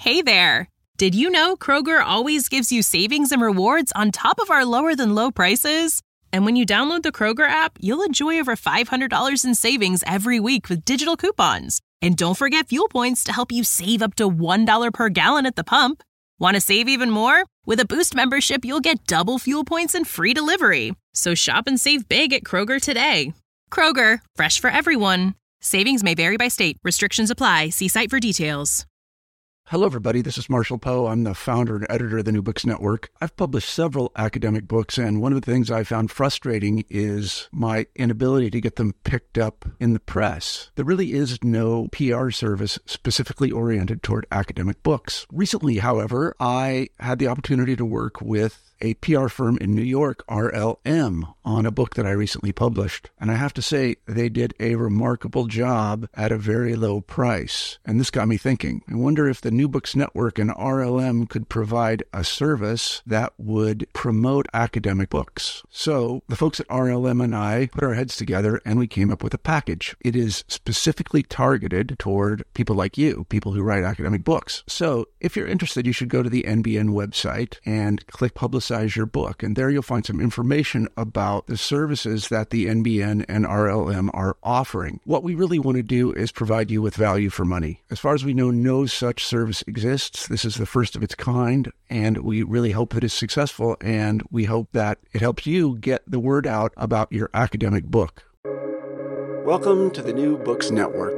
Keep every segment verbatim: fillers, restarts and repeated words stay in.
Hey there! Did you know Kroger always gives you savings and rewards on top of our lower-than-low prices? And when you download the Kroger app, you'll enjoy over five hundred dollars in savings every week with digital coupons. And don't forget fuel points to help you save up to one dollar per gallon at the pump. Want to save even more? With a Boost membership, you'll get double fuel points and free delivery. So shop and save big at Kroger today. Kroger, fresh for everyone. Savings may vary by state. Restrictions apply. See site for details. Hello, everybody. This is Marshall Poe. I'm the founder and editor of the New Books Network. I've published several academic books, and one of the things I found frustrating is my inability to get them picked up in the press. There really is no P R service specifically oriented toward academic books. Recently, however, I had the opportunity to work with a P R firm in New York, R L M, on a book that I recently published. And I have to say, they did a remarkable job at a very low price. And this got me thinking. I wonder if the New Books Network and R L M could provide a service that would promote academic books. So the folks at R L M and I put our heads together and we came up with a package. It is specifically targeted toward people like you, people who write academic books. So if you're interested, you should go to the N B N website and click Publicize your book. And there you'll find some information about the services that the N B N and R L M are offering. What we really want to do is provide you with value for money. As far as we know, no such service exists. This is the first of its kind, and we really hope that it's successful, and we hope that it helps you get the word out about your academic book. Welcome to the New Books Network.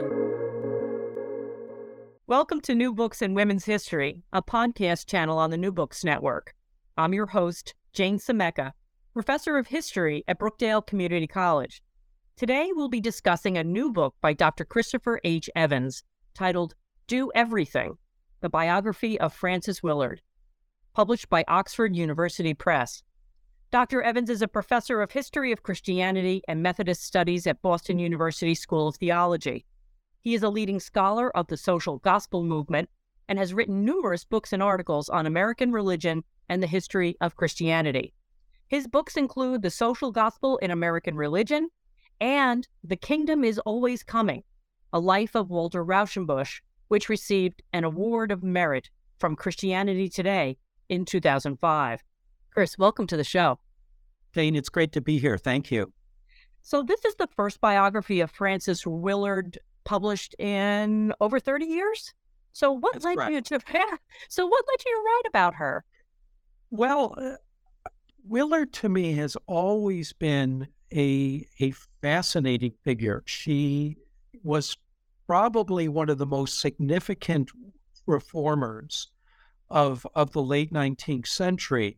Welcome to New Books in Women's History, a podcast channel on the New Books Network. I'm your host, Jane Semeka, professor of history at Brookdale Community College. Today, we'll be discussing a new book by Doctor Christopher H. Evans titled Do Everything, the biography of Frances Willard, published by Oxford University Press. Doctor Evans is a professor of history of Christianity and Methodist studies at Boston University School of Theology. He is a leading scholar of the social gospel movement and has written numerous books and articles on American religion and the history of Christianity. His books include The Social Gospel in American Religion and The Kingdom is Always Coming, A Life of Walter Rauschenbusch, which received an Award of Merit from Christianity Today in two thousand five. Chris, welcome to the show. Jane, it's great to be here. Thank you. So this is the first biography of Frances Willard published in over thirty years? So what That's led correct. you to So what led you to write about her? Well, uh, Willard to me has always been a a fascinating figure. She was probably one of the most significant reformers of of the late nineteenth century.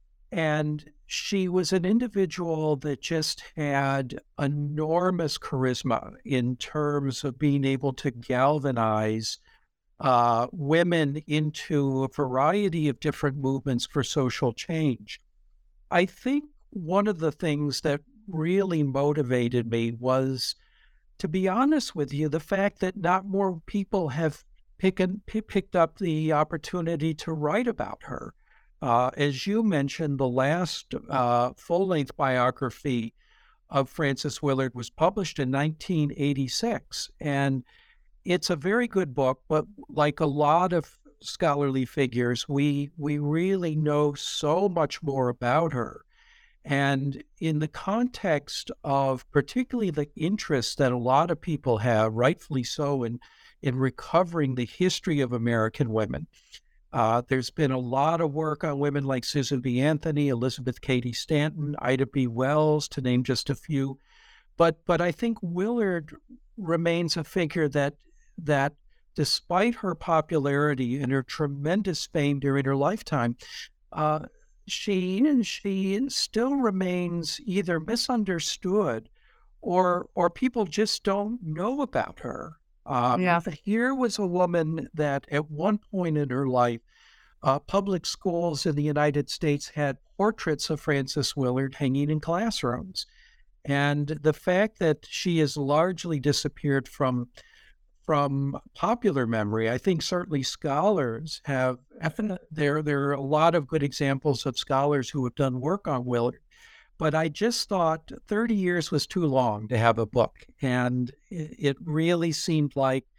And she was an individual that just had enormous charisma in terms of being able to galvanize uh, women into a variety of different movements for social change. I think one of the things that really motivated me was, to be honest with you, the fact that not more people have pick and, p- picked up the opportunity to write about her. Uh, as you mentioned, the last uh, full-length biography of Frances Willard was published in nineteen eighty-six, and it's a very good book, but like a lot of scholarly figures, we we really know so much more about her. And in the context of particularly the interest that a lot of people have, rightfully so, in, in recovering the history of American women, uh, there's been a lot of work on women like Susan B. Anthony, Elizabeth Cady Stanton, Ida B. Wells, to name just a few. But but I think Willard remains a figure that that despite her popularity and her tremendous fame during her lifetime, uh, she she still remains either misunderstood or or people just don't know about her. Um, Yeah. Here was a woman that at one point in her life, uh, public schools in the United States had portraits of Frances Willard hanging in classrooms. And the fact that she has largely disappeared from from popular memory, I think certainly scholars have, there, there are a lot of good examples of scholars who have done work on Willard. But I just thought thirty years was too long to have a book. And it, it really seemed like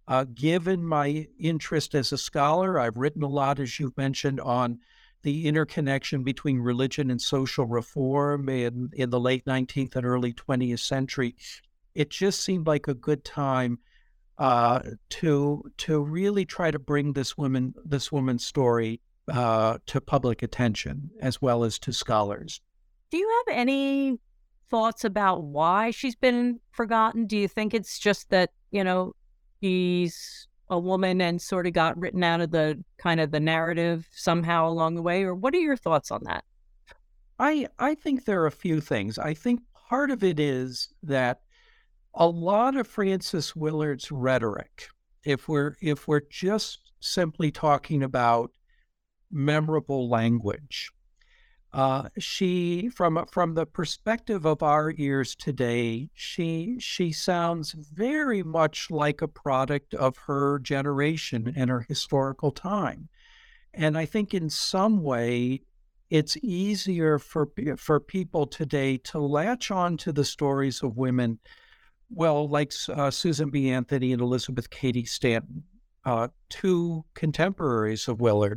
Uh, given my interest as a scholar, I've written a lot, as you've mentioned, on the interconnection between religion and social reform in, in the late nineteenth and early twentieth century. It just seemed like a good time uh, to to really try to bring this woman this woman's story uh, to public attention as well as to scholars. Do you have any thoughts about why she's been forgotten? Do you think it's just that, you know, she's a woman and sort of got written out of the kind of the narrative somehow along the way? Or what are your thoughts on that? I I think there are a few things. I think part of it is that a lot of Frances Willard's rhetoric, if we're if we're just simply talking about memorable language, uh, she from from the perspective of our ears today, she she sounds very much like a product of her generation and her historical time. And I think in some way, it's easier for for people today to latch on to the stories of women, well, like uh, Susan B. Anthony and Elizabeth Cady Stanton, uh, two contemporaries of Willard,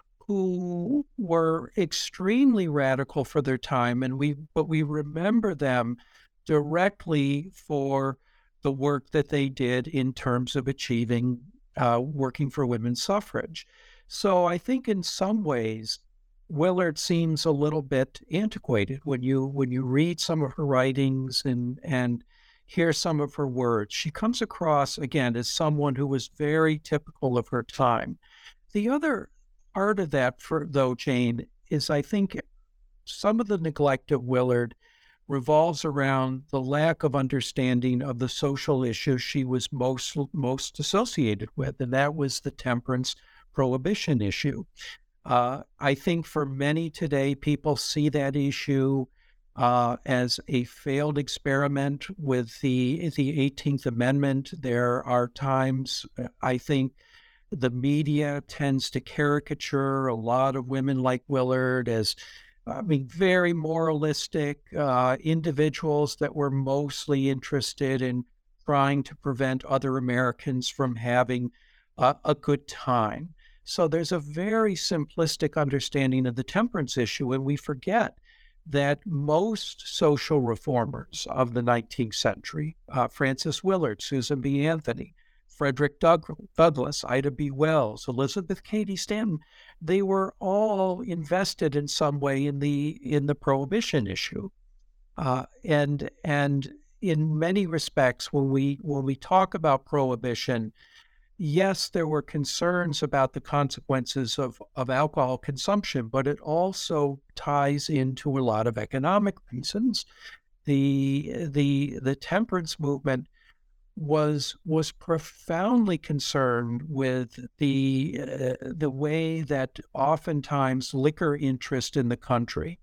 who were extremely radical for their time, and we but we remember them directly for the work that they did in terms of achieving uh, working for women's suffrage. So I think in some ways, Willard seems a little bit antiquated when you when you read some of her writings and and hear some of her words. She comes across again as someone who was very typical of her time. The other part of that, for though, Jane, is I think some of the neglect of Willard revolves around the lack of understanding of the social issues she was most most associated with, and that was the temperance prohibition issue. Uh, I think for many today, people see that issue uh, as a failed experiment with the the eighteenth Amendment. There are times, I think, the media tends to caricature a lot of women like Willard as, I mean, very moralistic uh, individuals that were mostly interested in trying to prevent other Americans from having uh, a good time. So there's a very simplistic understanding of the temperance issue, and we forget that most social reformers of the nineteenth century, uh, Frances Willard, Susan B. Anthony, Frederick Douglass, Ida B. Wells, Elizabeth Cady Stanton, they were all invested in some way in the in the prohibition issue, uh, and and in many respects, when we when we talk about prohibition, yes, there were concerns about the consequences of of alcohol consumption, but it also ties into a lot of economic reasons. The the the temperance movement was was profoundly concerned with the uh, the way that oftentimes liquor interest in the country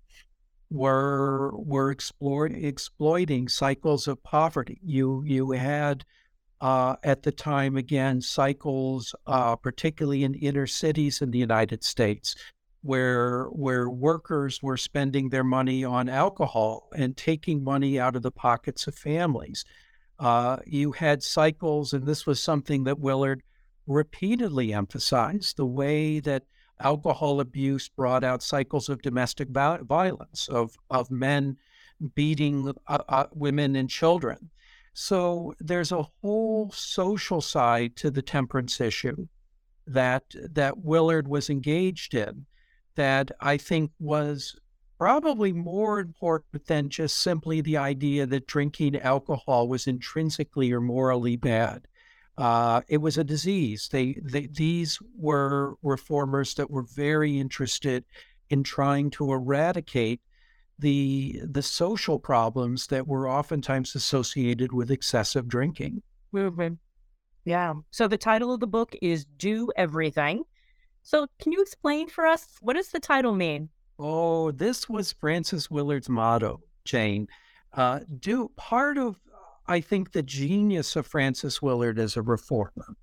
were were explore, exploiting cycles of poverty. You you had uh, at the time again cycles, uh, particularly in inner cities in the United States, where where workers were spending their money on alcohol and taking money out of the pockets of families. Uh, you had cycles, and this was something that Willard repeatedly emphasized, the way that alcohol abuse brought out cycles of domestic violence, of, of men beating uh, uh, women and children. So there's a whole social side to the temperance issue that that Willard was engaged in that I think was probably more important than just simply the idea that drinking alcohol was intrinsically or morally bad. Uh, it was a disease. They, they these were reformers that were very interested in trying to eradicate the the social problems that were oftentimes associated with excessive drinking. Mm-hmm. Yeah. So the title of the book is Do Everything. So can you explain for us, what does the title mean? Oh, this was Frances Willard's motto, Jane. Uh, do part of, I think, the genius of Frances Willard as a reformer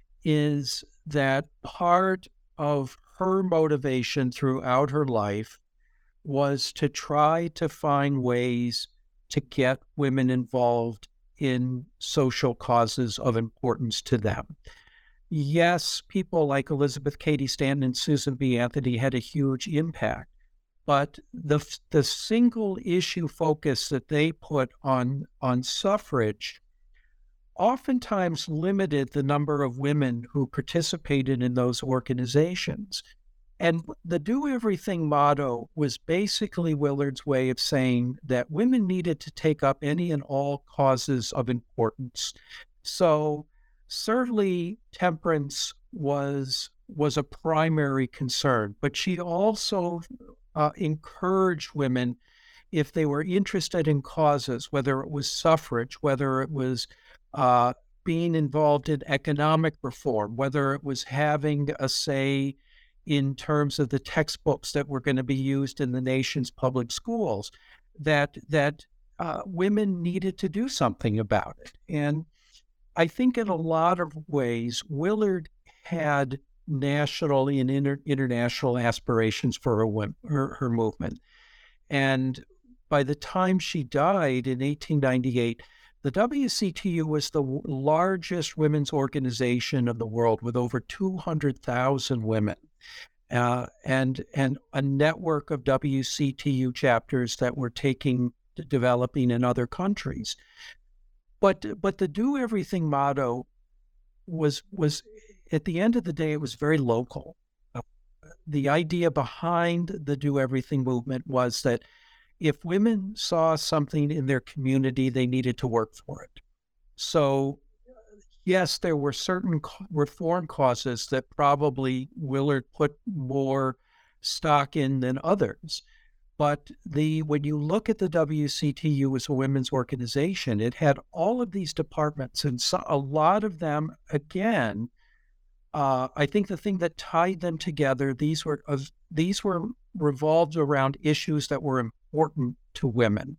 is that part of her motivation throughout her life was to try to find ways to get women involved in social causes of importance to them. Yes, people like Elizabeth Cady Stanton and Susan B. Anthony had a huge impact, but the the single issue focus that they put on on suffrage oftentimes limited the number of women who participated in those organizations. And the Do Everything motto was basically Willard's way of saying that women needed to take up any and all causes of importance. So certainly temperance was was a primary concern, but she also uh, encouraged women, if they were interested in causes, whether it was suffrage, whether it was uh, being involved in economic reform, whether it was having a say in terms of the textbooks that were going to be used in the nation's public schools, that that uh, women needed to do something about it. And I think in a lot of ways, Willard had national and inter- international aspirations for her, her, her movement. And by the time she died in eighteen ninety-eight, the W C T U was the largest women's organization in the world with over two hundred thousand women. Uh, and and a network of W C T U chapters that were taking developing in other countries. But but the Do Everything motto was was at the end of the day, it was very local. Uh, the idea behind the Do Everything movement was that if women saw something in their community, they needed to work for it. So yes, there were certain reform causes that probably Willard put more stock in than others. But the when you look at the W C T U as a women's organization, it had all of these departments, and so, a lot of them, again, uh, I think the thing that tied them together, these were uh, these were revolved around issues that were important to women.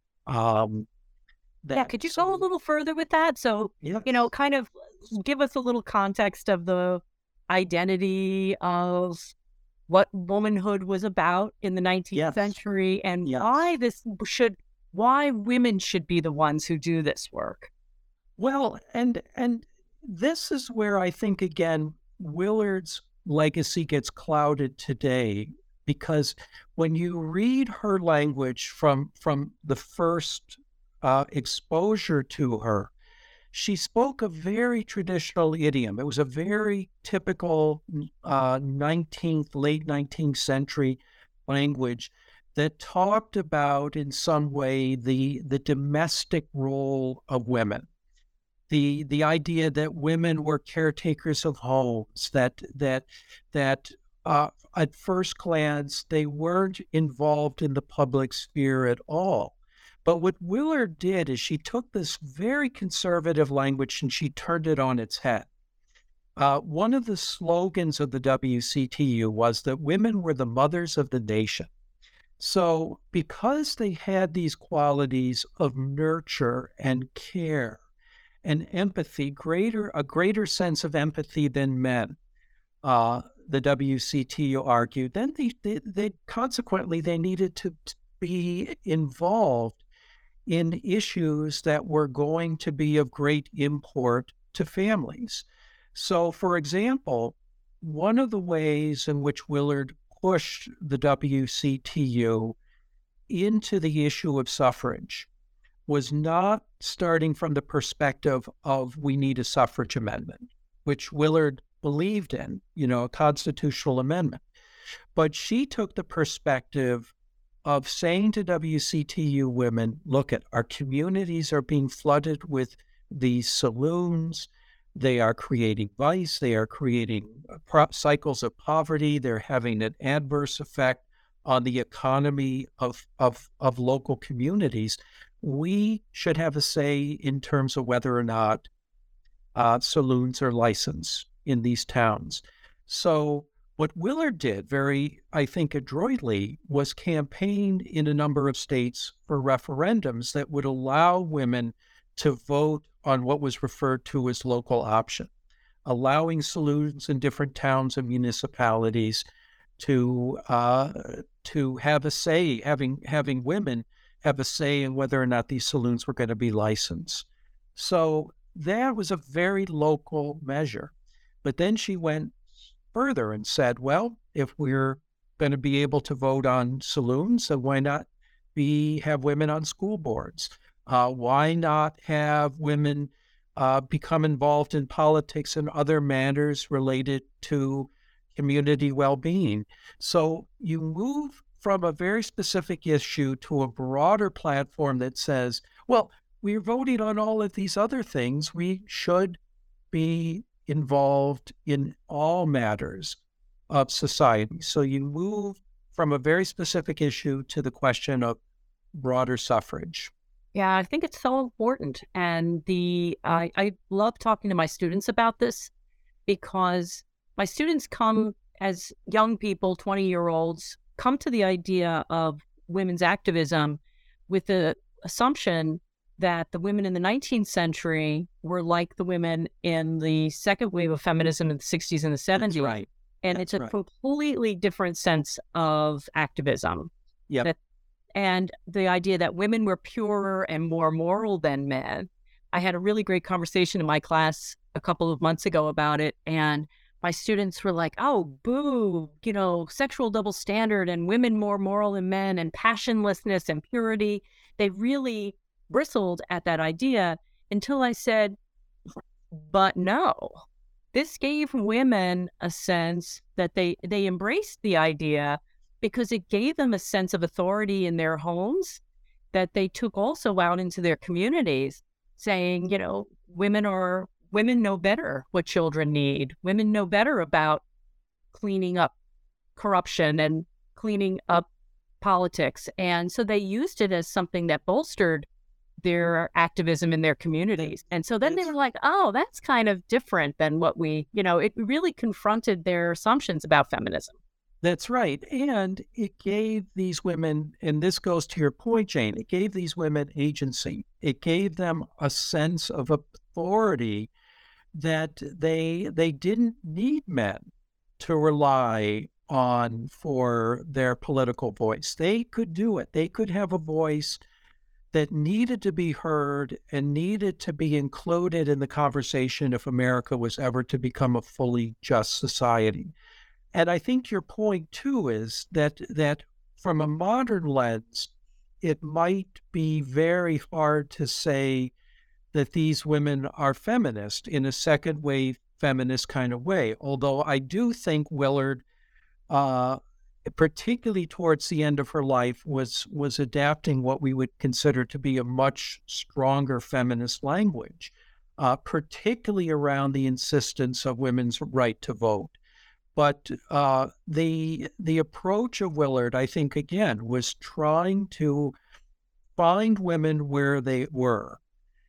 Um, That, yeah, could you so, go a little further with that? So, yes. you know, kind of give us a little context of the identity of what womanhood was about in the nineteenth yes. century, and yes. why this should, why women should be the ones who do this work. Well, and and this is where I think, again, Willard's legacy gets clouded today, because when you read her language from from the first Uh, exposure to her, she spoke a very traditional idiom. It was a very typical uh, nineteenth, late nineteenth century language that talked about, in some way, the the domestic role of women. The the idea that women were caretakers of homes, that that that uh, at first glance they weren't involved in the public sphere at all. But what Willard did is she took this very conservative language and she turned it on its head. Uh, one of the slogans of the W C T U was that women were the mothers of the nation. So because they had these qualities of nurture and care and empathy, greater a greater sense of empathy than men, uh, the W C T U argued, then they, they, they consequently they needed to be involved in issues that were going to be of great import to families. So, for example, one of the ways in which Willard pushed the W C T U into the issue of suffrage was not starting from the perspective of we need a suffrage amendment, which Willard believed in, you know, a constitutional amendment. But she took the perspective of saying to W C T U women, look, at our communities are being flooded with these saloons. They are creating vice. They are creating pro- cycles of poverty. They're having an adverse effect on the economy of, of, of local communities. We should have a say in terms of whether or not uh, saloons are licensed in these towns. So what Willard did very, I think, adroitly was campaign in a number of states for referendums that would allow women to vote on what was referred to as local option, allowing saloons in different towns and municipalities to uh, to have a say, having having women have a say in whether or not these saloons were going to be licensed. So that was a very local measure. But then she went further and said, well, if we're going to be able to vote on saloons, then why not be have women on school boards? Uh, why not have women uh, become involved in politics and other matters related to community well-being? So you move from a very specific issue to a broader platform that says, well, we're voting on all of these other things. We should be involved in all matters of society. So you move from a very specific issue to the question of broader suffrage. Yeah, I think it's so important. And the I, I love talking to my students about this because my students come as young people, twenty-year-olds, come to the idea of women's activism with the assumption that the women in the nineteenth century were like the women in the second wave of feminism in the sixties and the seventies. That's right. And That's it's a right. completely different sense of activism. Yep. That, and the idea that women were purer and more moral than men. I had a really great conversation in my class a couple of months ago about it. And my students were like, oh, boo, you know, sexual double standard and women more moral than men and passionlessness and purity. They really bristled at that idea until I said, but no. This gave women a sense that they, they embraced the idea because it gave them a sense of authority in their homes that they took also out into their communities, saying, you know, women are women know better what children need. Women know better about cleaning up corruption and cleaning up politics. And so they used it as something that bolstered their activism in their communities. And so then they were like, oh, that's kind of different than what we, you know, it really confronted their assumptions about feminism. That's right. And it gave these women, and this goes to your point, Jane, it gave these women agency. It gave them a sense of authority that they they didn't need men to rely on for their political voice. They could do it. They could have a voice that needed to be heard and needed to be included in the conversation if America was ever to become a fully just society. And I think your point, too, is that that from a modern lens, it might be very hard to say that these women are feminist in a second wave feminist kind of way. Although I do think Willard, uh, particularly towards the end of her life, was was adapting what we would consider to be a much stronger feminist language, uh, particularly around the insistence of women's right to vote. But uh, the the approach of Willard, I think, again, was trying to find women where they were,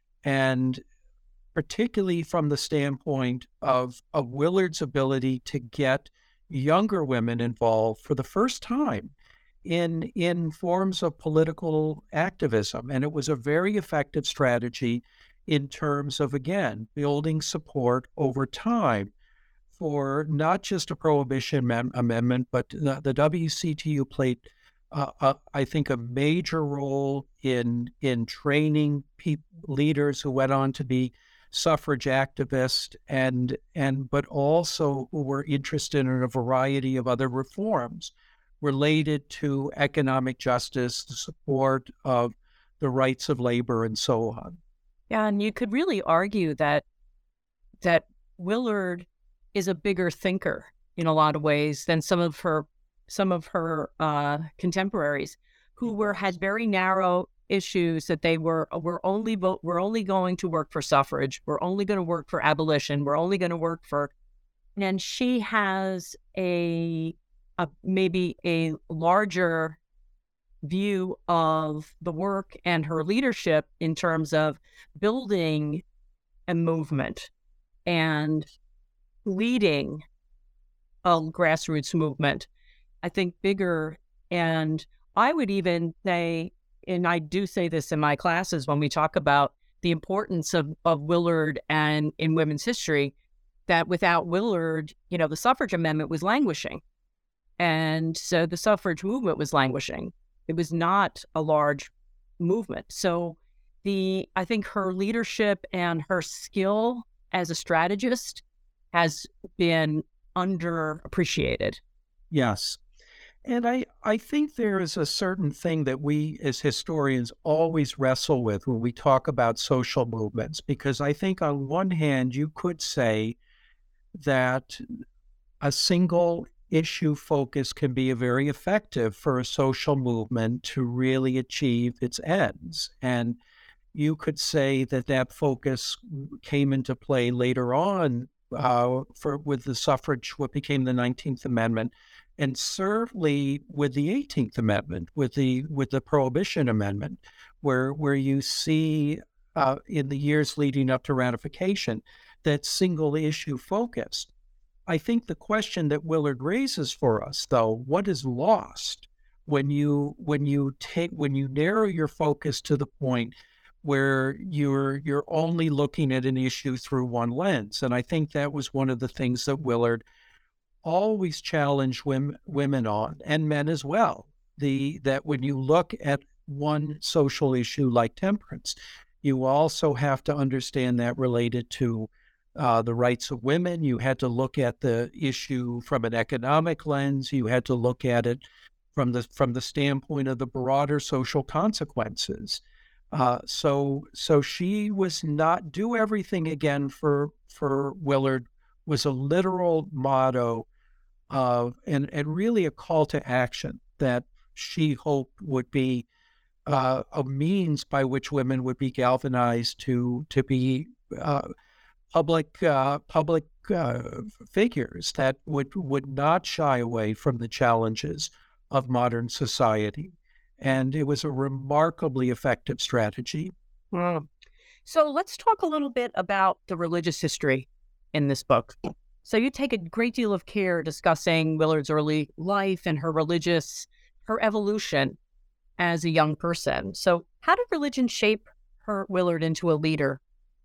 and particularly from the standpoint of, of Willard's ability to get younger women involved for the first time in in forms of political activism. And it was a very effective strategy in terms of, again, building support over time for not just a prohibition am- amendment, but the, the W C T U played, uh, uh, I think, a major role in in training pe- leaders who went on to be suffrage activists, and and but also who were interested in a variety of other reforms related to economic justice, the support of the rights of labor, and so on. Yeah, and you could really argue that that Willard is a bigger thinker in a lot of ways than some of her some of her uh, contemporaries, who were had very narrow issues that they were we're only vote we're only going to work for suffrage, we're only going to work for abolition, we're only going to work for, and she has a, a maybe a larger view of the work and her leadership in terms of building a movement and leading a grassroots movement, I think bigger. And I would even say, and I do say this in my classes when we talk about the importance of, of Willard and in women's history, that without Willard, you know, the suffrage amendment was languishing. And so the suffrage movement was languishing. It was not a large movement. So the I think her leadership and her skill as a strategist has been underappreciated. Yes. And I, I think there is a certain thing that we as historians always wrestle with when we talk about social movements, because I think on one hand, you could say that a single issue focus can be very effective for a social movement to really achieve its ends. And you could say that that focus came into play later on uh, for with the suffrage, what became the nineteenth Amendment, and certainly with the eighteenth Amendment, with the with the Prohibition Amendment, where where you see uh, in the years leading up to ratification that single issue focus. I think the question that Willard raises for us, though, what is lost when you when you take when you narrow your focus to the point where you're you're only looking at an issue through one lens? And I think that was one of the things that Willard always challenged women, women on, and men as well. The that when you look at one social issue like temperance, you also have to understand that related to uh, the rights of women. You had to look at the issue from an economic lens. You had to look at it from the from the standpoint of the broader social consequences. Uh, so so she was not do everything again for for Willard was a literal motto of and and really a call to action that she hoped would be uh, a means by which women would be galvanized to to be uh, public uh, public uh, figures that would would not shy away from the challenges of modern society. And it was a remarkably effective strategy. Mm. So let's talk a little bit about the religious history in this book. So you take a great deal of care discussing Willard's early life and her religious, her evolution as a young person. So how did religion shape her Willard into a leader?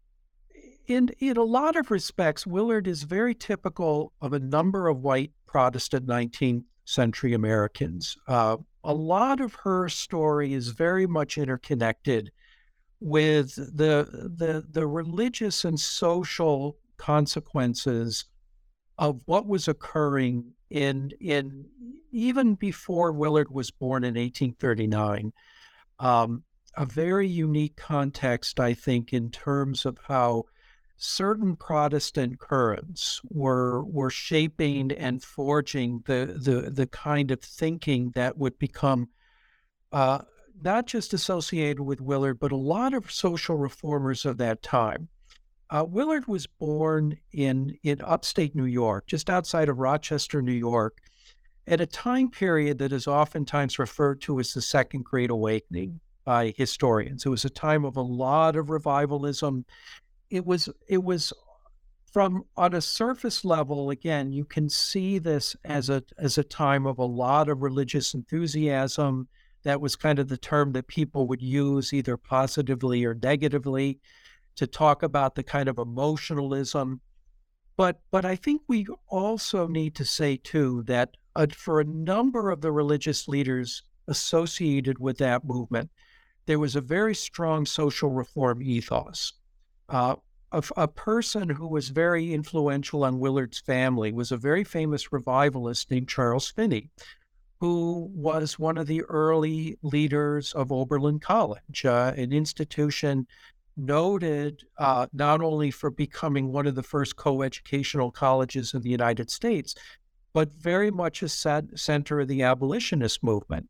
In, in a lot of respects, Willard is very typical of a number of white Protestant nineteenth century Americans. Uh, a lot of her story is very much interconnected with the the the religious and social consequences of what was occurring in in even before Willard was born in eighteen thirty-nine. Um, a very unique context, I think, in terms of how certain Protestant currents were were shaping and forging the the the kind of thinking that would become uh, not just associated with Willard, but a lot of social reformers of that time. Uh, Willard was born in in upstate New York, just outside of Rochester, New York, at a time period that is oftentimes referred to as the Second Great Awakening by historians. It was a time of a lot of revivalism. It was it was from on a surface level, again, you can see this as a as a time of a lot of religious enthusiasm. That was kind of the term that people would use either positively or negatively to talk about the kind of emotionalism. But but I think we also need to say too that uh, for a number of the religious leaders associated with that movement, there was a very strong social reform ethos. Uh, a, a person who was very influential on Willard's family was a very famous revivalist named Charles Finney, who was one of the early leaders of Oberlin College, uh, an institution noted uh, not only for becoming one of the first co-educational colleges in the United States, but very much a set, center of the abolitionist movement.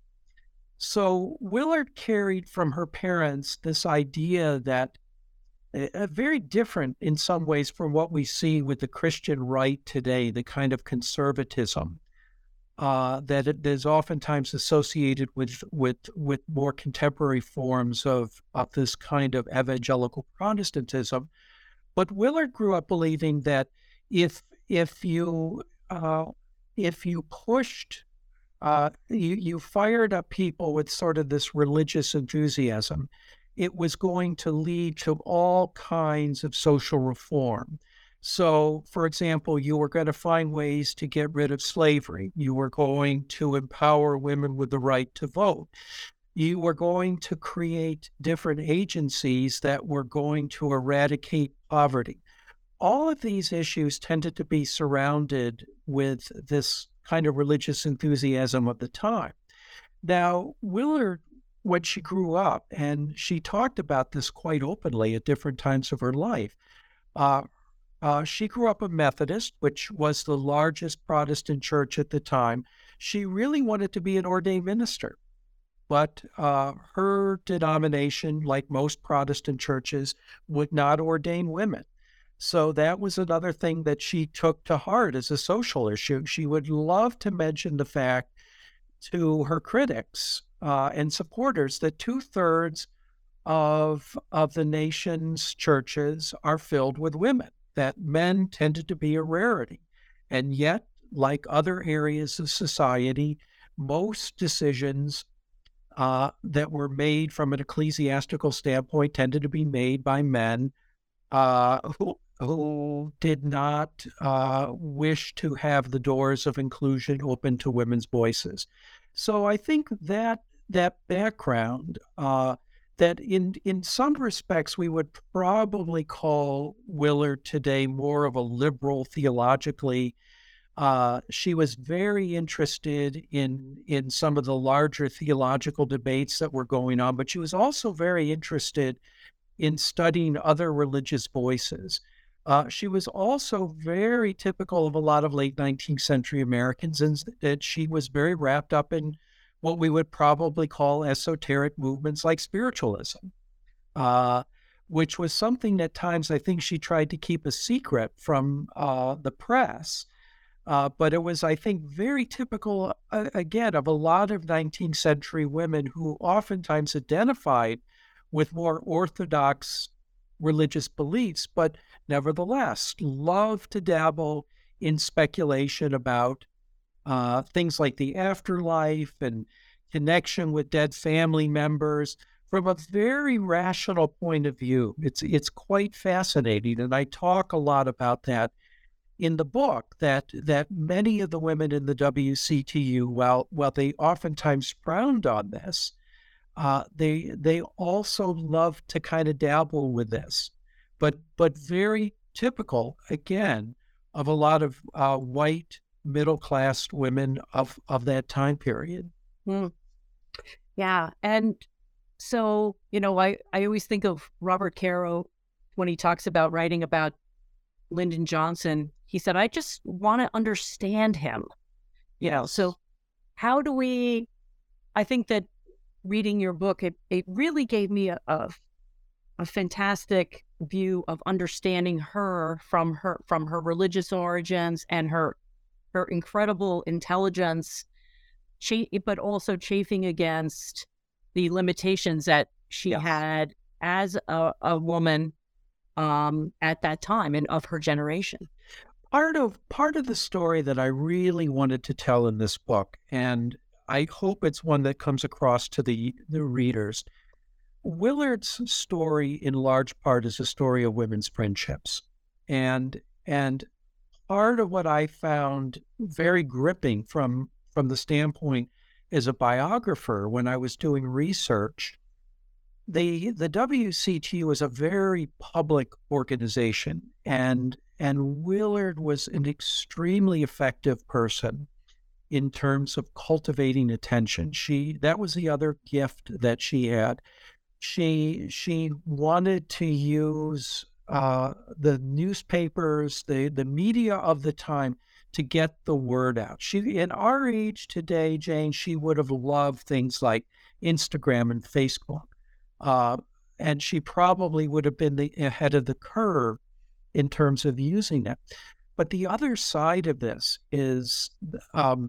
So Willard carried from her parents this idea that uh, very different in some ways from what we see with the Christian right today, the kind of conservatism uh, that it is oftentimes associated with with with more contemporary forms of, of this kind of evangelical Protestantism. But Willard grew up believing that if if you uh, if you pushed uh, you you fired up people with sort of this religious enthusiasm, it was going to lead to all kinds of social reform. So, for example, you were going to find ways to get rid of slavery. You were going to empower women with the right to vote. You were going to create different agencies that were going to eradicate poverty. All of these issues tended to be surrounded with this kind of religious enthusiasm of the time. Now, Willard, when she grew up, and she talked about this quite openly at different times of her life, uh, uh, she grew up a Methodist, which was the largest Protestant church at the time. She really wanted to be an ordained minister, but uh, her denomination, like most Protestant churches, would not ordain women. So that was another thing that she took to heart as a social issue. She would love to mention the fact to her critics uh, and supporters that two-thirds of, of the nation's churches are filled with women, that men tended to be a rarity. And yet, like other areas of society, most decisions uh, that were made from an ecclesiastical standpoint tended to be made by men uh, who, who did not uh, wish to have the doors of inclusion open to women's voices. So I think that that background, uh, that in in some respects we would probably call Willard today more of a liberal theologically. Uh, she was very interested in in some of the larger theological debates that were going on, but she was also very interested in studying other religious voices. Uh, she was also very typical of a lot of late nineteenth century Americans, in that she was very wrapped up in what we would probably call esoteric movements like spiritualism, uh, which was something at times I think she tried to keep a secret from uh, the press. Uh, but it was, I think, very typical, uh, again, of a lot of nineteenth century women who oftentimes identified with more orthodox religious beliefs, but nevertheless loved to dabble in speculation about uh, things like the afterlife and connection with dead family members from a very rational point of view. It's, it's quite fascinating, and I talk a lot about that in the book, that that many of the women in the W C T U, while while they oftentimes frowned on this, uh, they they also loved to kind of dabble with this, but but very typical again of a lot of uh, white middle class women of of that time period. Mm. Yeah, and so you know, I I always think of Robert Caro when he talks about writing about Lyndon Johnson. He said, I just want to understand him, you know, so how do we, I think that reading your book, it, it really gave me a, a, a fantastic view of understanding her from her, from her religious origins and her, her incredible intelligence, cha- but also chafing against the limitations that she yes. had as a, a woman um, at that time and of her generation. Part of part of the story that I really wanted to tell in this book, and I hope it's one that comes across to the, the readers, Willard's story in large part is a story of women's friendships. And and part of what I found very gripping from, from the standpoint as a biographer when I was doing research, the the W C T U is a very public organization, and And Willard was an extremely effective person in terms of cultivating attention. She that was the other gift that she had. She she wanted to use uh, the newspapers, the the media of the time, to get the word out. She, in our age today, Jane, she would have loved things like Instagram and Facebook, uh, and she probably would have been the ahead of the curve in terms of using it. But the other side of this is um,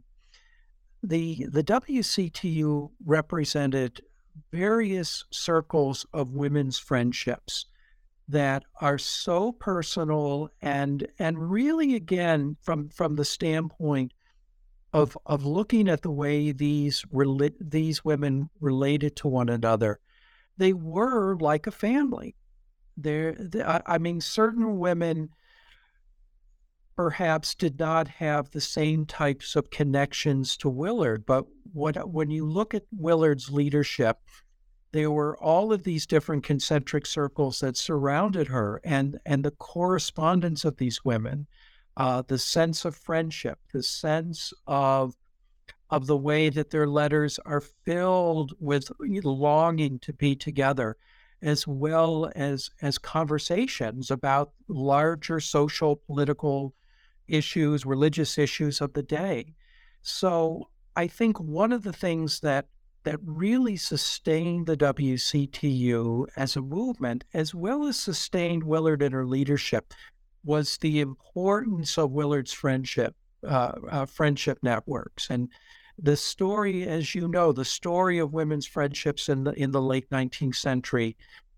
the the W C T U represented various circles of women's friendships that are so personal and and really, again, from from the standpoint of of looking at the way these rela- these women related to one another, they were like a family. There, I mean, certain women perhaps did not have the same types of connections to Willard, but what when you look at Willard's leadership, there were all of these different concentric circles that surrounded her, and and the correspondence of these women, uh, the sense of friendship, the sense of of the way that their letters are filled with longing to be together, as well as as conversations about larger social, political issues, religious issues of the day. So I think one of the things that that really sustained the W C T U as a movement, as well as sustained Willard in her leadership, was the importance of Willard's friendship, uh, uh, friendship networks. And the story, as you know, the story of women's friendships in the in the late nineteenth century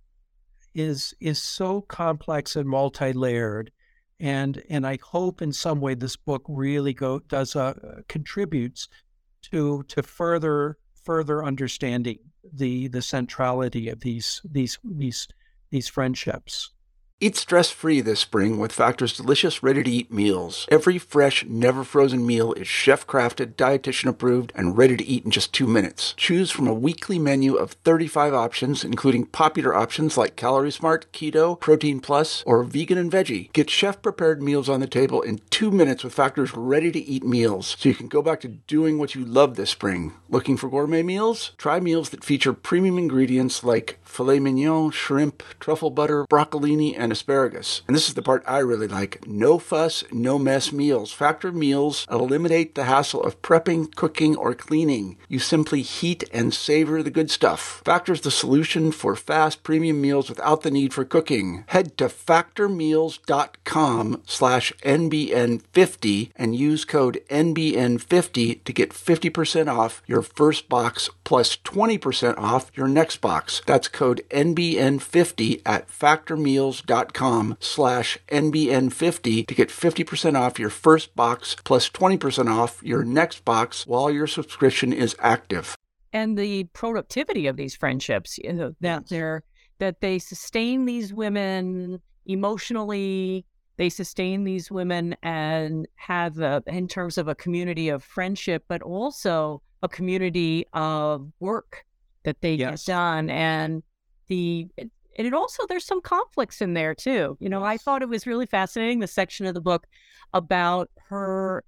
is is so complex and multi-layered. And and I hope in some way this book really go does uh, contributes to to further further understanding the the centrality of these these these these friendships. Eat stress-free this spring with Factor's delicious, ready-to-eat meals. Every fresh, never-frozen meal is chef-crafted, dietitian-approved, and ready to eat in just two minutes. Choose from a weekly menu of thirty-five options, including popular options like Calorie Smart, Keto, Protein Plus, or Vegan and Veggie. Get chef-prepared meals on the table in two minutes with Factor's ready-to-eat meals, so you can go back to doing what you love this spring. Looking for gourmet meals? Try meals that feature premium ingredients like filet mignon, shrimp, truffle butter, broccolini, and asparagus. And this is the part I really like. No fuss, no mess meals. Factor meals eliminate the hassle of prepping, cooking, or cleaning. You simply heat and savor the good stuff. Factor's the solution for fast premium meals without the need for cooking. Head to factormeals.com slash NBN50 and use code N B N fifty to get fifty percent off your first box plus twenty percent off your next box. That's code N B N fifty at factormeals.com slash N B N fifty to get fifty percent off your first box plus twenty percent off your next box while your subscription is active. And the productivity of these friendships, you know, that they're that they sustain these women emotionally, they sustain these women and have a, in terms of a community of friendship, but also a community of work that they Yes. get done. And the And it also, there's some conflicts in there too. You know, I thought it was really fascinating, the section of the book about her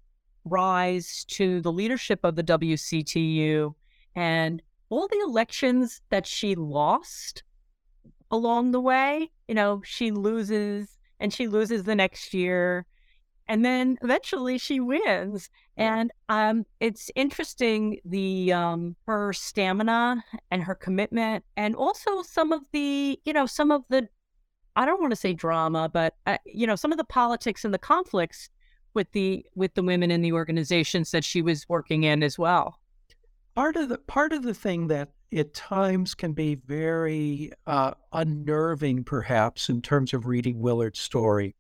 rise to the leadership of the W C T U and all the elections that she lost along the way. You know, she loses and she loses the next year. And then eventually she wins. And um, it's interesting, the um, her stamina and her commitment, and also some of the, you know, some of the, I don't want to say drama, but, uh, you know, some of the politics and the conflicts with the with the women in the organizations that she was working in as well. Part of the part of the thing that at times can be very uh, unnerving, perhaps, in terms of reading Willard's story,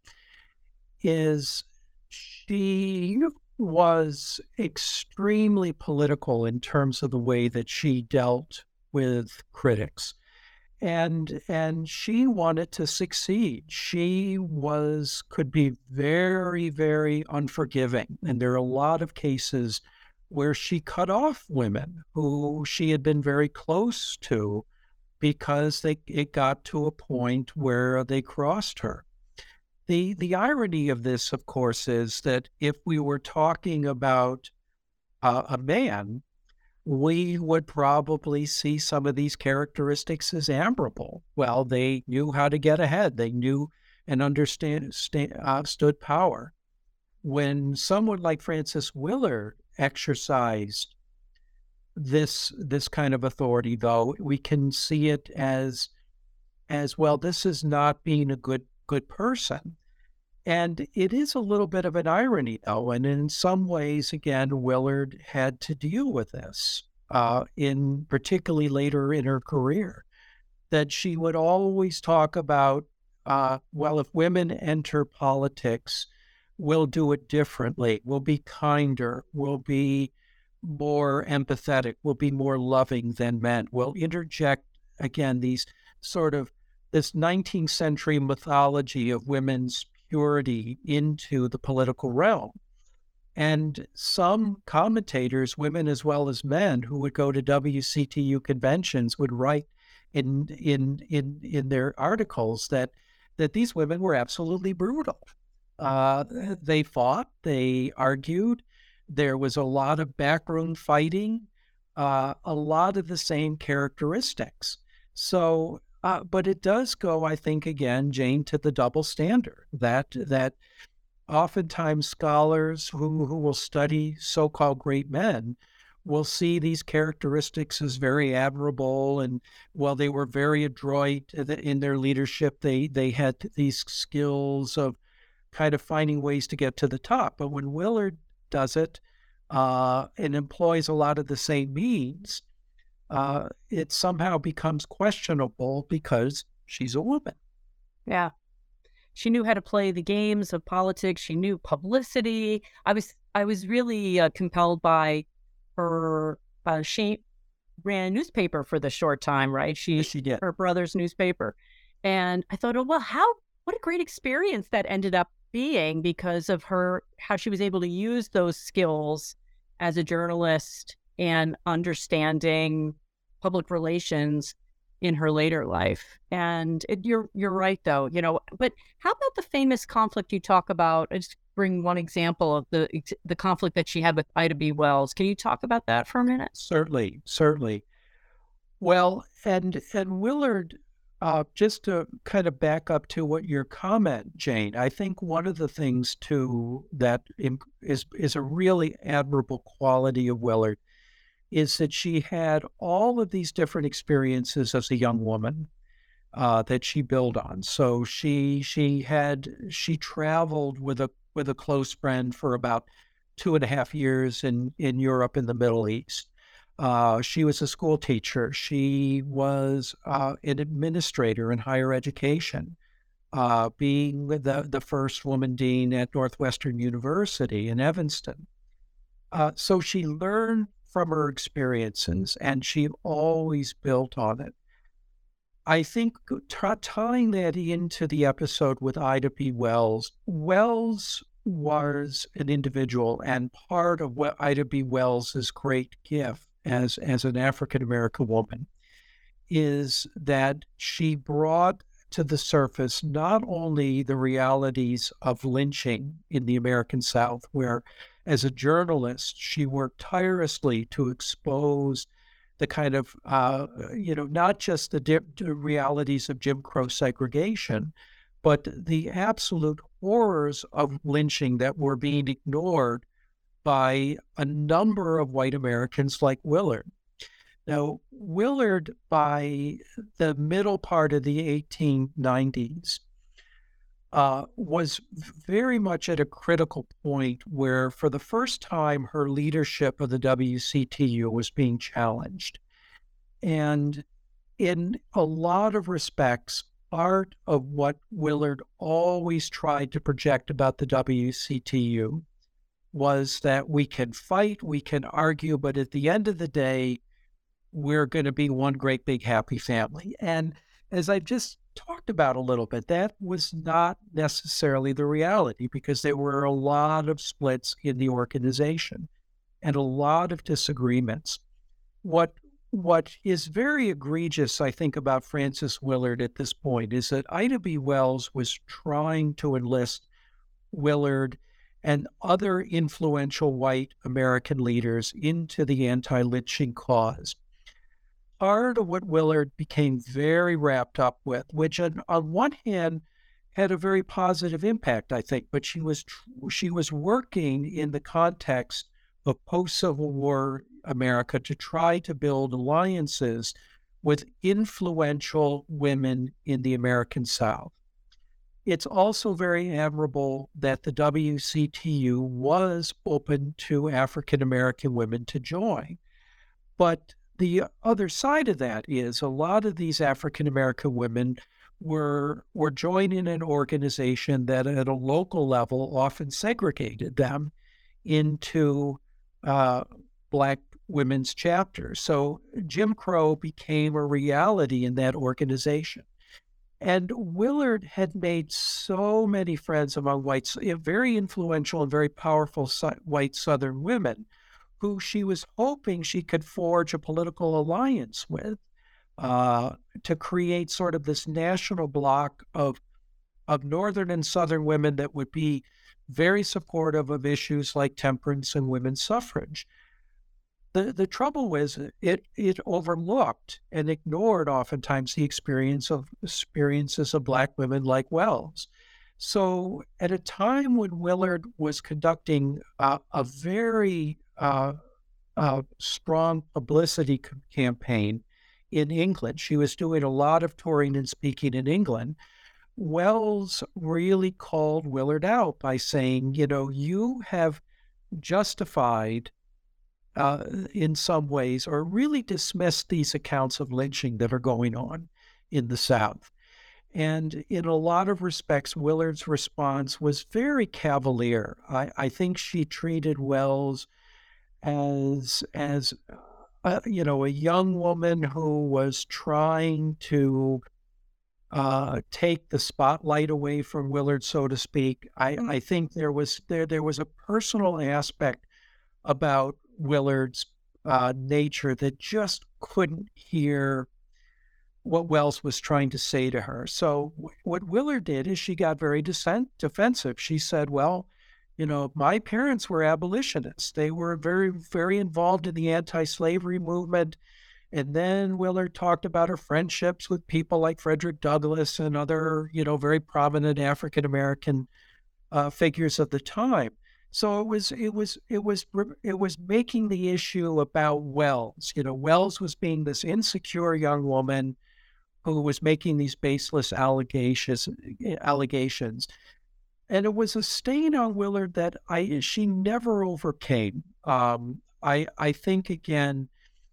is she was extremely political in terms of the way that she dealt with critics. And and she wanted to succeed. She was could be very, very unforgiving. And there are a lot of cases where she cut off women who she had been very close to because they it got to a point where they crossed her. The the irony of this, of course, is that if we were talking about uh, a man, we would probably see some of these characteristics as admirable. Well, they knew how to get ahead. They knew and understand sta- uh, stood power. When someone like Frances Willard exercised this this kind of authority, though, we can see it as as well. This is not being a good good person. And it is a little bit of an irony, though, and in some ways, again, Willard had to deal with this, uh, in particularly later in her career, that she would always talk about, uh, well, if women enter politics, we'll do it differently, we'll be kinder, we'll be more empathetic, we'll be more loving than men, we'll interject, again, these sort of, this nineteenth century mythology of women's purity into the political realm. And some commentators, women as well as men, who would go to W C T U conventions would write in in in in their articles that that these women were absolutely brutal. Uh, they fought, they argued. There was a lot of backroom fighting, uh, a lot of the same characteristics. So, uh, but it does go, I think, again, Jane, to the double standard that that oftentimes scholars who, who will study so-called great men will see these characteristics as very admirable, and while they were very adroit in their leadership, they they had these skills of kind of finding ways to get to the top. But when Willard does it uh, and employs a lot of the same means, uh, it somehow becomes questionable because she's a woman. Yeah. She knew how to play the games of politics. She knew publicity. I was I was really uh, compelled by her. Uh, she ran a newspaper for the short time, right? She Yes, she did. Her brother's newspaper, and I thought, oh well, how what a great experience that ended up being because of her how she was able to use those skills as a journalist and understanding public relations in her later life. And it, you're you're right, though, you know. But how about the famous conflict you talk about? I just bring one example of the the conflict that she had with Ida B. Wells. Can you talk about that for a minute? Certainly, certainly. Well, and and Willard, uh, just to kind of back up to what your comment, Jane, I think one of the things too that is is a really admirable quality of Willard is that she had all of these different experiences as a young woman uh, that she built on. So she she had she traveled with a with a close friend for about two and a half years in in Europe and the Middle East. Uh, she was a school teacher. She was uh, an administrator in higher education, uh, being the the first woman dean at Northwestern University in Evanston. Uh, so she learned from her experiences, and she always built on it. I think t- tying that into the episode with Ida B. Wells, Wells was an individual, and part of what Ida B. Wells' great gift as, as an African-American woman is that she brought to the surface not only the realities of lynching in the American South, where as a journalist, she worked tirelessly to expose the kind of, uh, you know, not just the, di- the realities of Jim Crow segregation, but the absolute horrors of lynching that were being ignored by a number of white Americans like Willard. Now, Willard, by the middle part of the eighteen nineties, Uh, was very much at a critical point where, for the first time, her leadership of the W C T U was being challenged. And in a lot of respects, part of what Willard always tried to project about the W C T U was that we can fight, we can argue, but at the end of the day, we're going to be one great big happy family. And as I just talked about a little bit, that was not necessarily the reality, because there were a lot of splits in the organization and a lot of disagreements. What what is very egregious, I think, about Frances Willard at this point is that Ida B. Wells was trying to enlist Willard and other influential white American leaders into the anti-lynching cause. Part of what Willard became very wrapped up with, which on, on one hand had a very positive impact, I think, but she was she was working in the context of post-Civil War America to try to build alliances with influential women in the American South. It's also very admirable that the W C T U was open to African American women to join, but the other side of that is a lot of these African American women were were joining an organization that at a local level often segregated them into uh, Black women's chapters. So Jim Crow became a reality in that organization. And Willard had made so many friends among whites, very influential and very powerful white Southern women, who she was hoping she could forge a political alliance with uh, to create sort of this national bloc of of Northern and Southern women that would be very supportive of issues like temperance and women's suffrage. The the trouble was it it overlooked and ignored oftentimes the experience of experiences of Black women like Wells. So at a time when Willard was conducting uh, a very uh, uh, strong publicity c- campaign in England, she was doing a lot of touring and speaking in England. Wells really called Willard out by saying, you know, you have justified uh, in some ways, or really dismissed these accounts of lynching that are going on in the South. And in a lot of respects, Willard's response was very cavalier. I, I think she treated Wells as, as uh, you know, a young woman who was trying to uh, take the spotlight away from Willard, so to speak. I, I think there was there there was a personal aspect about Willard's uh, nature that just couldn't hear what Wells was trying to say to her. So w- what Willard did is she got very dissent, defensive. She said, well, you know, my parents were abolitionists. They were very, very involved in the anti-slavery movement. And then Willard talked about her friendships with people like Frederick Douglass and other, you know, very prominent African-American uh, figures of the time. So it was, it was, it was, it was making the issue about Wells. You know, Wells was being this insecure young woman who was making these baseless allegations, allegations. And it was a stain on Willard that I she never overcame. Um, I I think again,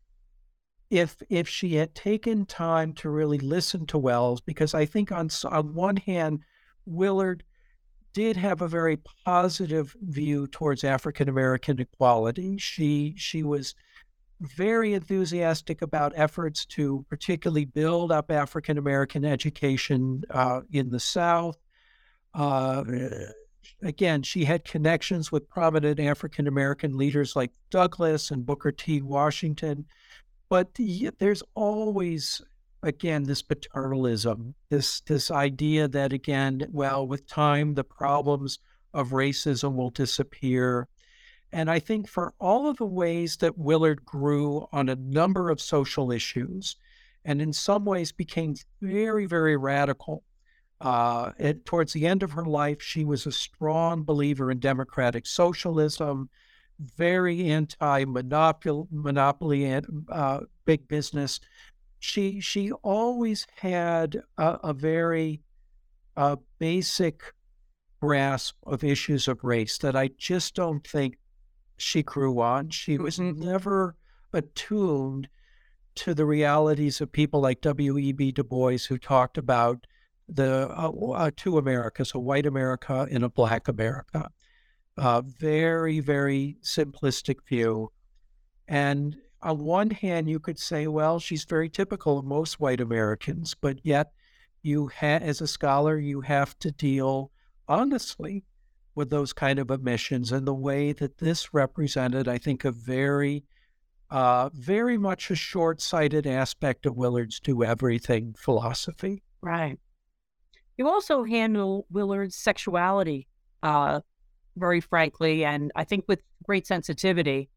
if if she had taken time to really listen to Wells, because I think on on one hand, Willard did have a very positive view towards African American equality. She she was very enthusiastic about efforts to particularly build up African American education uh, in the South. Uh, again, she had connections with prominent African American leaders like Douglass and Booker T. Washington. But there's always, again, this paternalism, this this idea that, again, well, with time, the problems of racism will disappear. And I think for all of the ways that Willard grew on a number of social issues, and in some ways became very, very radical, uh, at, towards the end of her life, she was a strong believer in democratic socialism, very anti-monopoly, monopoly and uh, big business. She she always had a, a very uh, basic grasp of issues of race that I just don't think she grew on. She was never attuned to the realities of people like W E B Du Bois, who talked about the uh, uh, two Americas, a white America and a Black America. Uh, very, very simplistic view. And on one hand, you could say, well, she's very typical of most white Americans, but yet you ha- as a scholar, you have to deal honestly with those kind of omissions, and the way that this represented, I think, a very, uh, very much a short-sighted aspect of Willard's do everything philosophy. Right. You also handle Willard's sexuality uh, very frankly, and I think with great sensitivity.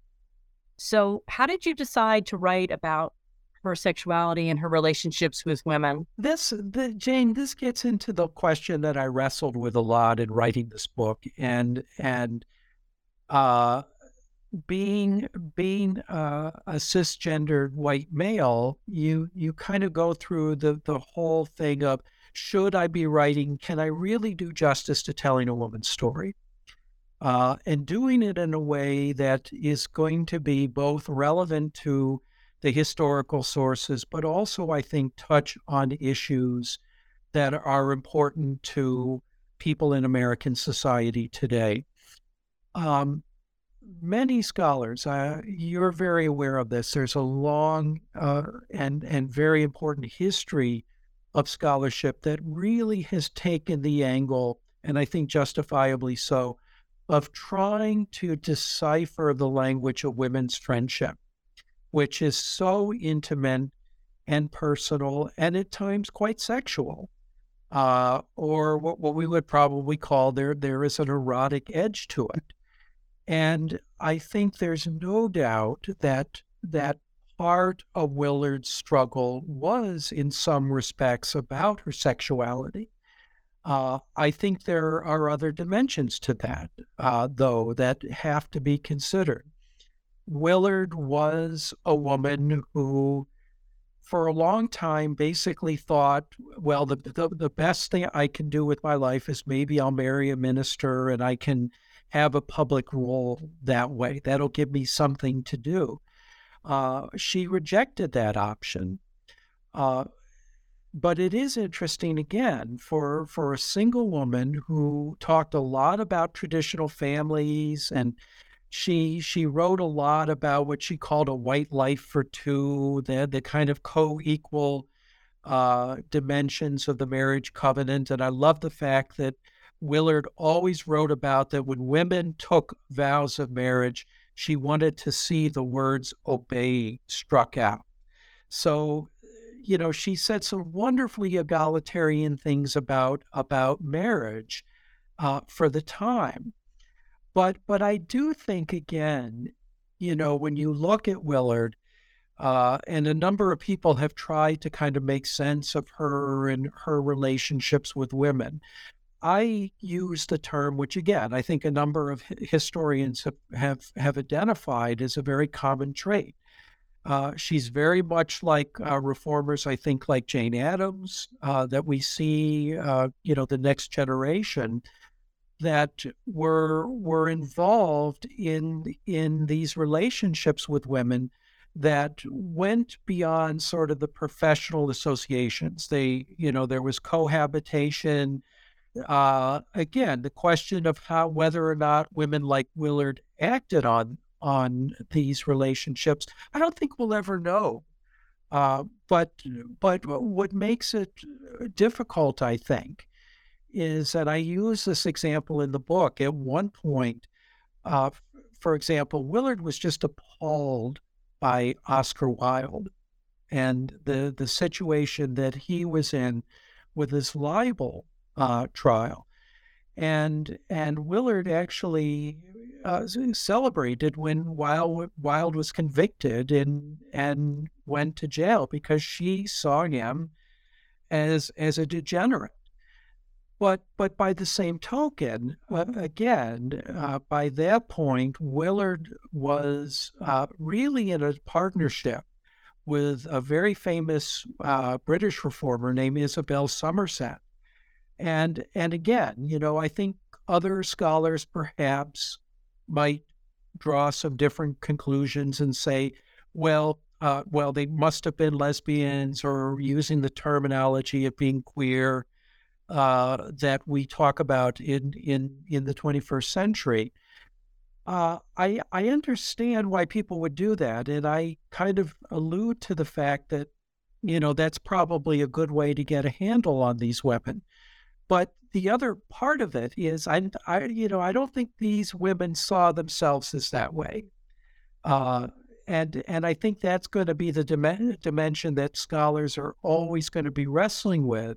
So how did you decide to write about her sexuality and her relationships with women? This, the, Jane, this gets into the question that I wrestled with a lot in writing this book, and and uh, being being uh, a cisgendered white male, you you kind of go through the the whole thing of, should I be writing? Can I really do justice to telling a woman's story? Uh, and doing it in a way that is going to be both relevant to the historical sources, but also, I think, touch on issues that are important to people in American society today. Um, many scholars, uh, you're very aware of this, there's a long uh, and, and very important history of scholarship that really has taken the angle, and I think justifiably so, of trying to decipher the language of women's friendship, which is so intimate and personal and at times quite sexual, uh, or what, what we would probably call there, there is an erotic edge to it. And I think there's no doubt that that part of Willard's struggle was, in some respects, about her sexuality. Uh, I think there are other dimensions to that, uh, though, that have to be considered. Willard was a woman who, for a long time, basically thought, well, the, the the best thing I can do with my life is maybe I'll marry a minister and I can have a public role that way. That'll give me something to do. Uh, she rejected that option. Uh, but it is interesting, again, for, for a single woman who talked a lot about traditional families, and she she wrote a lot about what she called a white life for two, the, the kind of co-equal uh, dimensions of the marriage covenant. And I love the fact that Willard always wrote about that when women took vows of marriage, she wanted to see the words obey struck out. So, you know, she said some wonderfully egalitarian things about about marriage uh, for the time. But but I do think, again, you know, when you look at Willard, uh, and a number of people have tried to kind of make sense of her and her relationships with women, I use the term, which again, I think a number of historians have, have, have identified as a very common trait. Uh, she's very much like uh, reformers, I think, like Jane Addams, uh, that we see, uh, you know, the next generation that were were involved in in these relationships with women that went beyond sort of the professional associations. They, you know, there was cohabitation. Uh, again, the question of how whether or not women like Willard acted on on these relationships, I don't think we'll ever know. Uh, but but what makes it difficult, I think, is that I use this example in the book. At one point, uh, for example, Willard was just appalled by Oscar Wilde and the the situation that he was in with his libel uh, trial. And and Willard actually uh, celebrated when Wilde, Wilde was convicted and and went to jail because she saw him as as a degenerate. But but by the same token, uh, again, uh, by that point, Willard was uh, really in a partnership with a very famous uh, British reformer named Isabel Somerset. And and again, you know, I think other scholars perhaps might draw some different conclusions and say, well, uh, well, they must have been lesbians, or using the terminology of being queer uh, that we talk about in in in the twenty-first century. Uh, I I understand why people would do that, and I kind of allude to the fact that, you know, that's probably a good way to get a handle on these women. But the other part of it is, I, I, you know, I don't think these women saw themselves as that way, uh, and and I think that's going to be the dim- dimension that scholars are always going to be wrestling with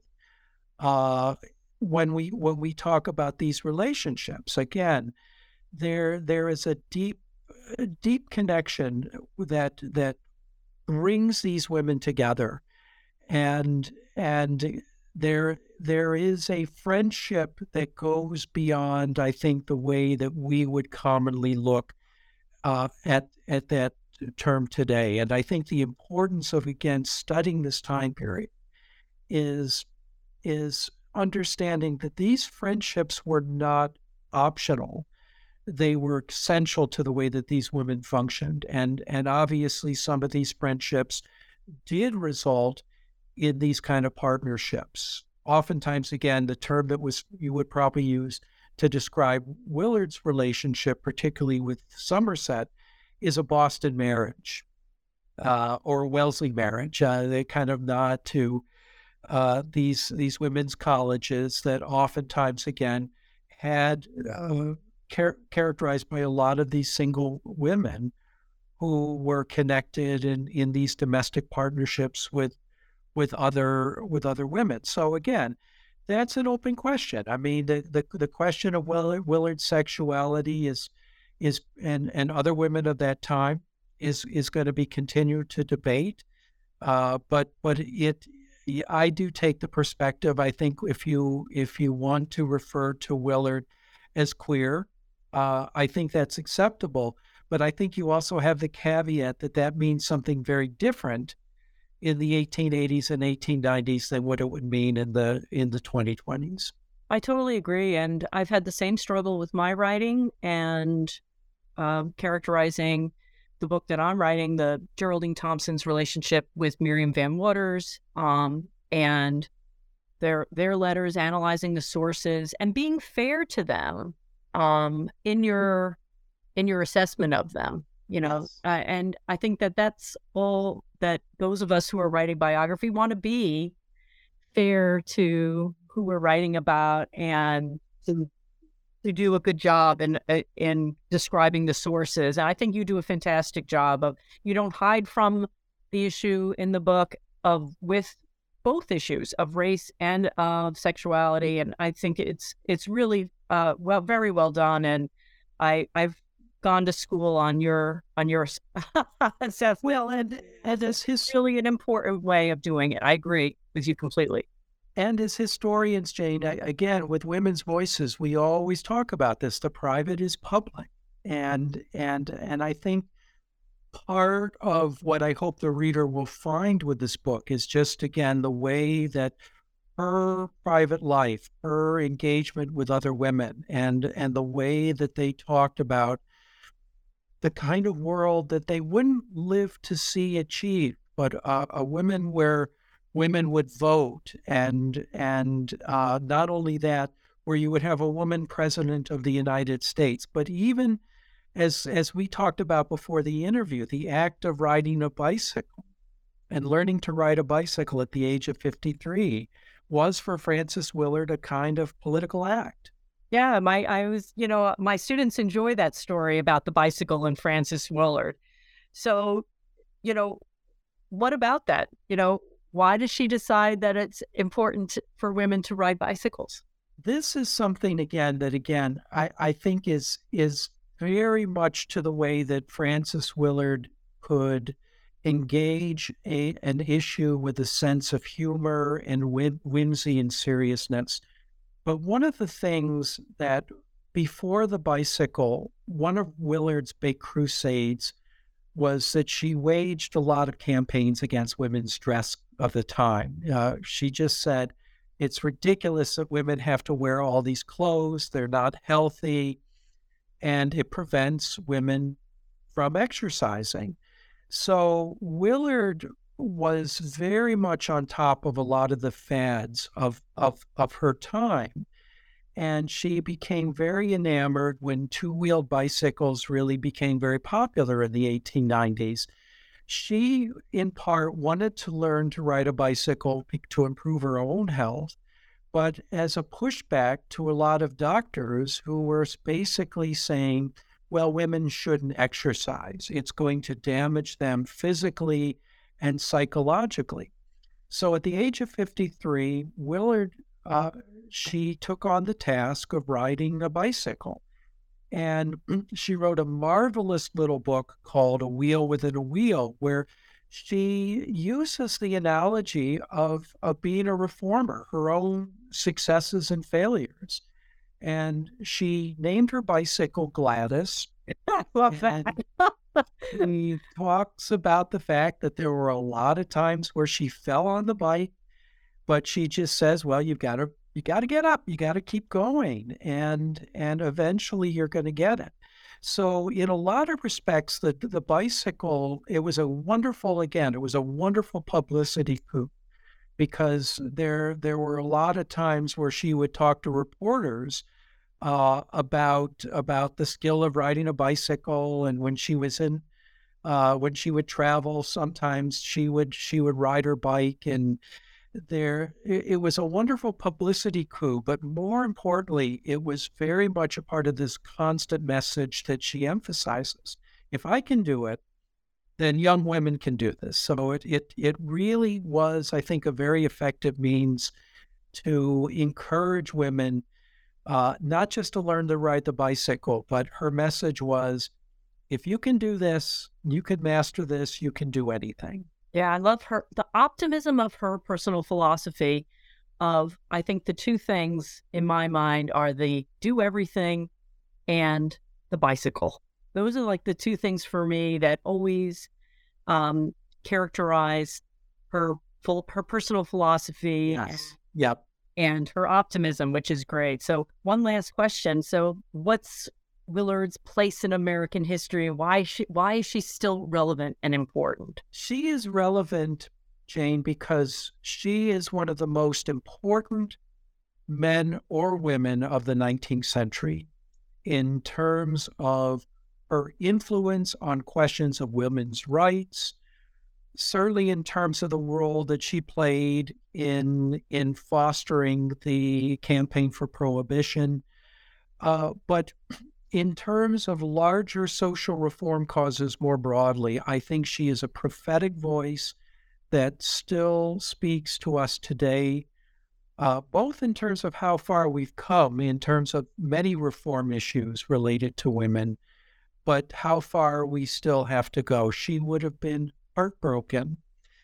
uh, when we when we talk about these relationships. Again, there there is a deep a deep connection that that brings these women together, and and there. There is a friendship that goes beyond, I think, the way that we would commonly look uh, at at that term today. And I think the importance of, again, studying this time period is is understanding that these friendships were not optional. They were essential to the way that these women functioned. And, and obviously, some of these friendships did result in these kind of partnerships. Oftentimes, again, the term that was you would probably use to describe Willard's relationship, particularly with Somerset, is a Boston marriage uh, or a Wellesley marriage. Uh, they kind of nod to uh, these these women's colleges that oftentimes, again, had uh, char- characterized by a lot of these single women who were connected in, in these domestic partnerships with with other with other women. So again, that's an open question. I mean, the the, the question of Willard, Willard's sexuality is is and and other women of that time is is going to be continued to debate. Uh, but but it, I do take the perspective. I think if you if you want to refer to Willard as queer, uh, I think that's acceptable. But I think you also have the caveat that that means something very different in the eighteen eighties and eighteen nineties than what it would mean in the in the twenty twenties. I totally agree, and I've had the same struggle with my writing and um, characterizing the book that I'm writing, the Geraldine Thompson's relationship with Miriam Van Waters, um, and their their letters, analyzing the sources and being fair to them um, in your in your assessment of them. You know, Yes. uh, and I think that that's all that those of us who are writing biography want to be fair to who we're writing about and to, to do a good job in in describing the sources. And I think you do a fantastic job of, you don't hide from the issue in the book of with both issues of race and of sexuality. And I think it's it's really uh, well, very well done. And I I've gone to school on your on your assessment. Well, and and as his It's really an important way of doing it. I agree with you completely. and as historians, Jane, I, again with women's voices, we always talk about this. The private is public, and and and I think part of what I hope the reader will find with this book is just again the way that her private life, her engagement with other women, and and the way that they talked about the kind of world that they wouldn't live to see achieved, but uh, a women where women would vote, and and uh, not only that, where you would have a woman president of the United States, but even as as we talked about before the interview, the act of riding a bicycle and learning to ride a bicycle at the age of fifty-three was for Frances Willard a kind of political act. Yeah, my I was, you know, my students enjoy that story about the bicycle and Frances Willard. So, you know, what about that? You know, why does she decide that it's important for women to ride bicycles? This is something again that again I, I think is is very much to the way that Frances Willard could engage a, an issue with a sense of humor and whim, whimsy and seriousness. But one of the things that before the bicycle, one of Willard's big crusades was that she waged a lot of campaigns against women's dress of the time. Uh, she just said, it's ridiculous that women have to wear all these clothes. They're not healthy, and it prevents women from exercising. So Willard was very much on top of a lot of the fads of, of, of her time. And she became very enamored when two-wheeled bicycles really became very popular in the eighteen nineties. She, in part, wanted to learn to ride a bicycle to improve her own health, but as a pushback to a lot of doctors who were basically saying, well, women shouldn't exercise. It's going to damage them physically and psychologically. So at the age of fifty-three, Willard, uh, she took on the task of riding a bicycle. And she wrote a marvelous little book called A Wheel Within a Wheel, where she uses the analogy of, of being a reformer, her own successes and failures. And she named her bicycle Gladys. I love that. She talks about the fact that there were a lot of times where she fell on the bike, but she just says, well, you've got to you got to get up, you got to keep going, and and eventually you're going to get it. So in a lot of respects, the the bicycle, it was a wonderful, again, it was a wonderful publicity coup, because there there were a lot of times where she would talk to reporters uh, about about the skill of riding a bicycle, and when she was in uh, when she would travel, sometimes she would she would ride her bike, and there, it, it was a wonderful publicity coup, but more importantly, it was very much a part of this constant message that she emphasizes. If I can do it, then young women can do this. So it it it really was, I think, a very effective means to encourage women, uh, not just to learn to ride the bicycle, but her message was, if you can do this, you can master this, you can do anything. Yeah, I love her, the optimism of her personal philosophy of, I think the two things in my mind are the do everything and the bicycle. Those are like the two things for me that always um, characterize her full, her personal philosophy. Yes. And, Yep. and her optimism, which is great. So one last question. So what's Willard's place in American history? Why is she, why is she still relevant and important? She is relevant, Jane, because she is one of the most important men or women of the nineteenth century in terms of her influence on questions of women's rights, certainly in terms of the role that she played in, in fostering the campaign for prohibition. Uh, but in terms of larger social reform causes more broadly, I think she is a prophetic voice that still speaks to us today, uh, both in terms of how far we've come in terms of many reform issues related to women, but how far we still have to go. She would have been heartbroken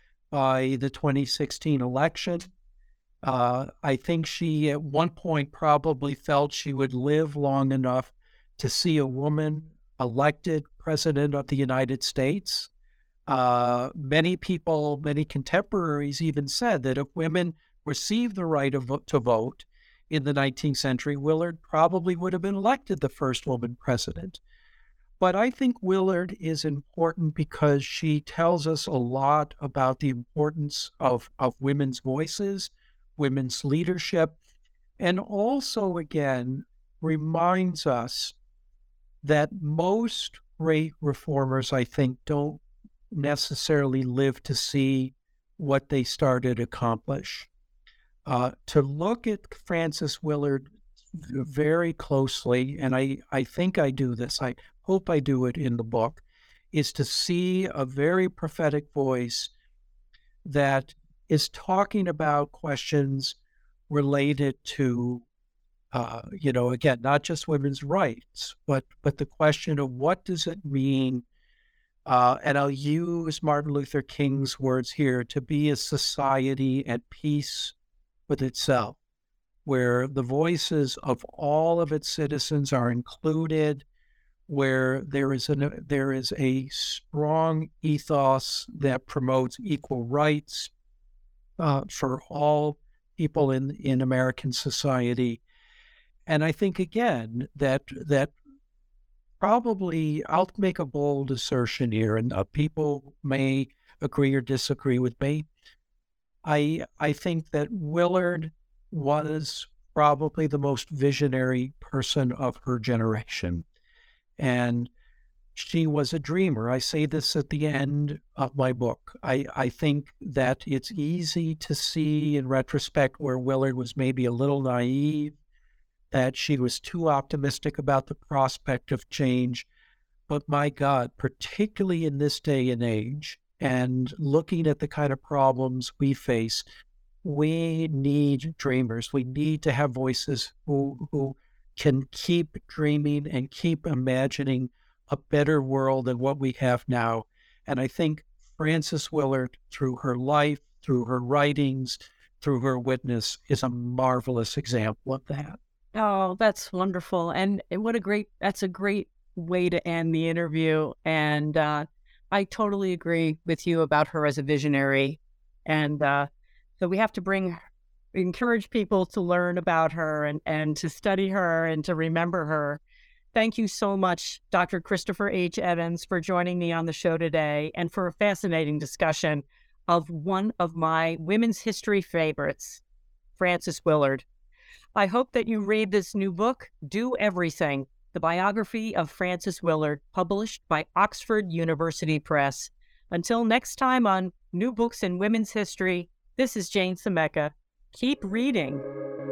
by the twenty sixteen election. Uh, I think she at one point probably felt she would live long enough to see a woman elected president of the United States. Uh, many people, many contemporaries even said that if women received the right of, to vote in the nineteenth century, Willard probably would have been elected the first woman president. But I think Willard is important because she tells us a lot about the importance of, of women's voices, women's leadership, and also, again, reminds us that most great reformers, I think, don't necessarily live to see what they started to accomplish. Uh, to look at Frances Willard very closely, and I, I think I do this, I hope I do it in the book, is to see a very prophetic voice that is talking about questions related to Uh, you know, again, not just women's rights, but but the question of what does it mean, uh, and I'll use Martin Luther King's words here, to be a society at peace with itself, where the voices of all of its citizens are included, where there is an there is a strong ethos that promotes equal rights uh, for all people in in American society. And I think, again, that that probably, I'll make a bold assertion here, and uh, people may agree or disagree with me. I I think that Willard was probably the most visionary person of her generation. And she was a dreamer. I say this at the end of my book. I, I think that it's easy to see in retrospect where Willard was maybe a little naive, that she was too optimistic about the prospect of change. But my God, particularly in this day and age, and looking at the kind of problems we face, we need dreamers. We need to have voices who, who can keep dreaming and keep imagining a better world than what we have now. And I think Frances Willard, through her life, through her writings, through her witness, is a marvelous example of that. Oh, that's wonderful. And what a great, that's a great way to end the interview. And uh, I totally agree with you about her as a visionary. And uh, so we have to bring, encourage people to learn about her and, and to study her and to remember her. Thank you so much, Doctor Christopher H. Evans, for joining me on the show today and for a fascinating discussion of one of my women's history favorites, Frances Willard. I hope that you read this new book, Do Everything, the biography of Frances Willard, published by Oxford University Press. Until next time on New Books in Women's History, This is Jane Semeka. Keep reading.